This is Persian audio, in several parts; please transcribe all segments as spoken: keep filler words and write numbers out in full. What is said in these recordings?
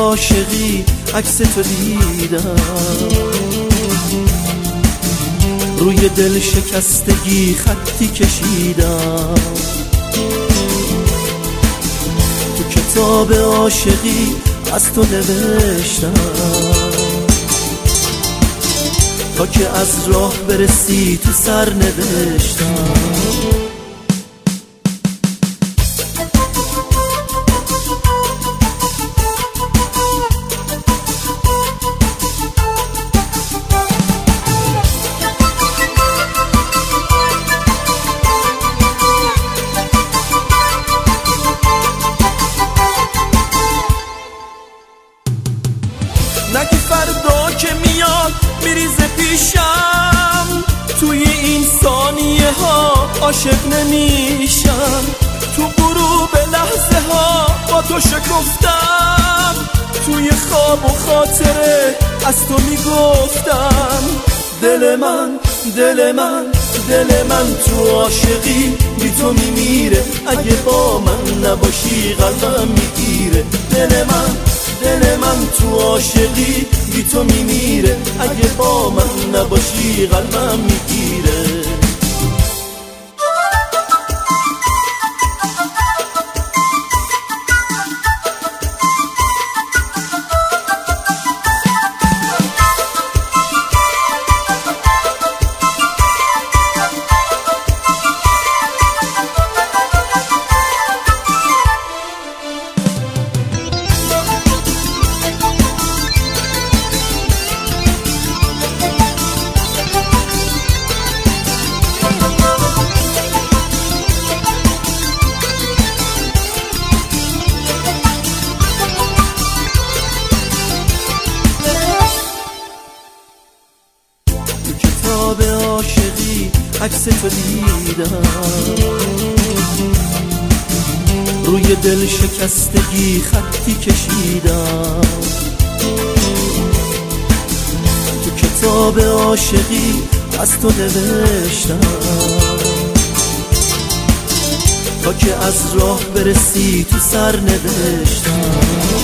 عاشقی عکس تو دیدم، روی دل شکستگی خطی کشیدم، تو کتاب عاشقی از تو نوشتم، تا که از راه برسی تو سر نوشتم. نگی فردا که میاد میریزه پیشم، توی این ثانیه ها عاشق نمیشم، تو غروب لحظه ها با تو شکفتم، توی خواب و خاطره از تو میگفتم. دل من دل من دل من تو عاشقی بی تو میمیره، اگه با من نباشی قلبم میگیره. دل من دل من تو عاشقی بی تو میمیره، اگه با من نباشی قلبم میگیره. کتاب عاشقی عکس تو دیدم، روی دل شکستگی خطی کشیدم، تو کتاب عاشقی از تو نوشتم، تا که از راه برسی تو سر نوشتم.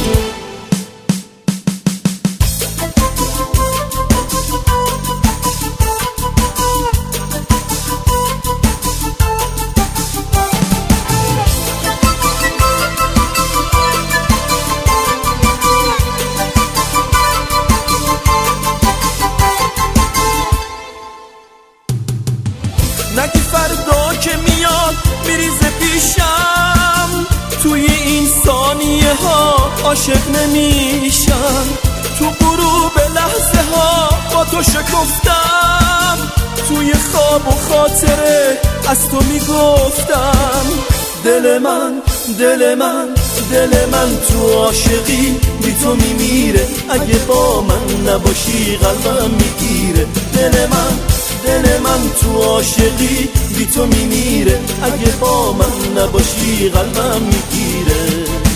نگی فردا که میاد میریزه پیشم، توی این ثانیه ها عاشق نمیشم، تو غروب لحظه ها با تو شکفتم، توی خواب و خاطره از تو میگفتم. دل من دل من دل من تو عاشقی بی تو میمیره، اگه با من نباشی قلبم میگیره. دل من دل من تو عاشقی بی تو میمیره، اگه با من نباشی قلبم میگیره.